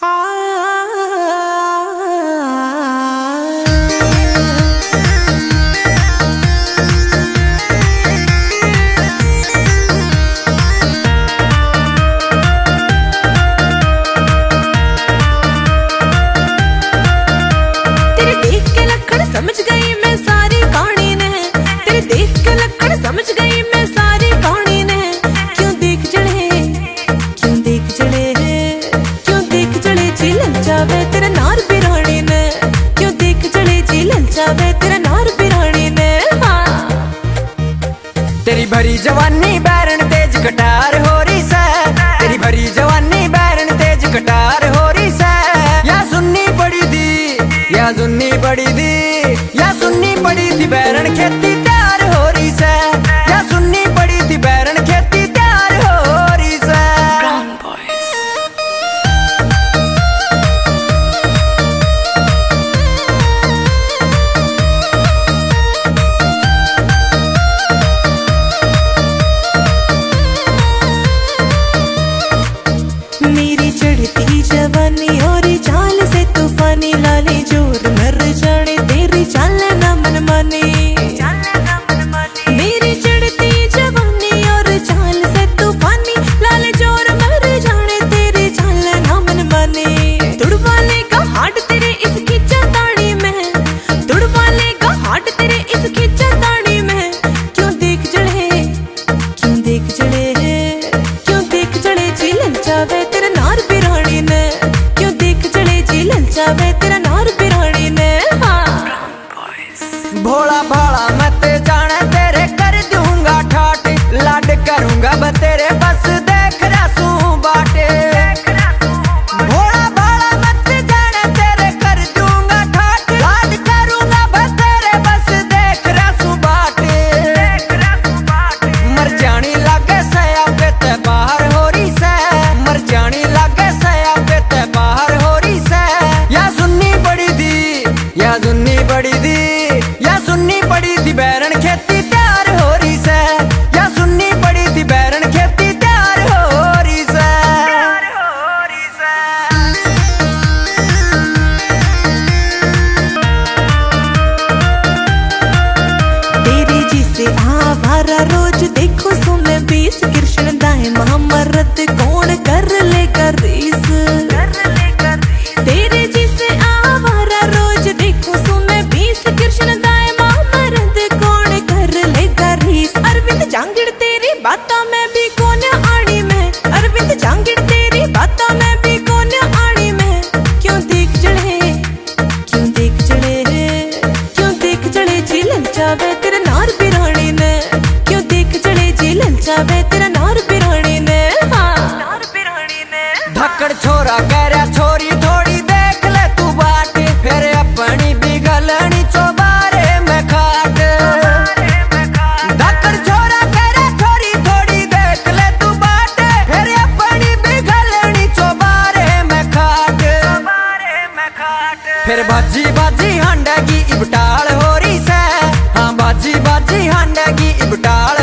समझ गई मैं सारी कहानी ने, तेरे देख के लक्कड़ समझ गई मैं सारी कहानी ने। क्यों देख जड़े, क्यों देख जड़े, क्यों देख जड़े जी ललचावे तेरा नार बिरानी ने। क्यों देख जड़े जी ललचावे तेरा नार बिरानी ने। हाँ तेरी भरी जवानी बैरन तेज कटार हो रही से, तेरी भरी जवानी बैरन तेज कटार हो रही से। या सुननी पड़ी थी, या सुननी पड़ी थी, या सुननी पड़ी थी बैरन खेती तैयार हो रही से। या सुननी पड़ी थी बैरन खेती तैयार हो रही से। मेरी चढ़ती जवानी और चाल से तूफानी लाली जोर मर जाने तेरी चाल ना मन माने। मेरी चढ़ती जवानी और चाल से तूफानी लाल जोर मर जाने तेरी चाल ना मन माने। तुड़वाले का हाट तेरे इस खिंचातानी में, तुड़वाले का हाट तेरे इस खिंचातानी में। क्यों देख जड़े, क्यों देख जड़े, क्यों देख जड़े जी ललचावे तेरा नार बिरानी ने। क्यों देख जड़े जी ललचावे तेरा नार बिरानी ने। भोला भाला मैं ते जाने तेरे कर दूंगा ठाट, लाड करूंगा मैं तेरे बस देख रसू बाटे। भोला भाला मैं ते जाने तेरे कर दूंगा ठाट, लाड करूंगा मैं तेरे बस देख रसू बाटे। मर जानी लागे सया पे ते बाहर हो रही से, मर जानी लागे सया पे ते बाहर हो रही से। या सुननी पड़ी थी, या सुननी पड़ी थी, या सुननी पड़ी थी बैरन खेती तैयार हो रही से। या सुननी पड़ी थी बैरन खेती तैयार हो रही से। तेरी जिसे आवारा रोज देखो सुन 20 कृष्ण दाए महामरत कौन कर लेगा रीस। तेरे जिसे आवारा रोज देखो सुन 20 कृष्ण दाए महामरत कौन कर लेगा रीस। अरविंद जांगिड़ तेरी बातों में भी कौन आड़ी में, अरविंद जांगिड़ तेरी बातों में भी कौन आड़ी में। क्यों देख जड़े, क्यों देख जड़े, क्यों देख जड़े जी ललचावे तेरा नार बिरानी ने। क्यों देख जड़े जी ललचावे तेरा नार बिरानी ने। हाँ नार बिरानी ने। धक्कड़ छोरा कह रहा छोरी थोड़ी देख ले तू बाट, फिर अपनी भी गलनी चौबारे में खाट। धक्कड़ छोरा कह रहा छोरी थोड़ी देख ले तू बाट, फिर अपनी भी गलनी चौबारे में खाट। फिर बाजी बाजी हांडा की इबटाल हो रही से, हाँ बाजी बाजी हांडा की इबटाल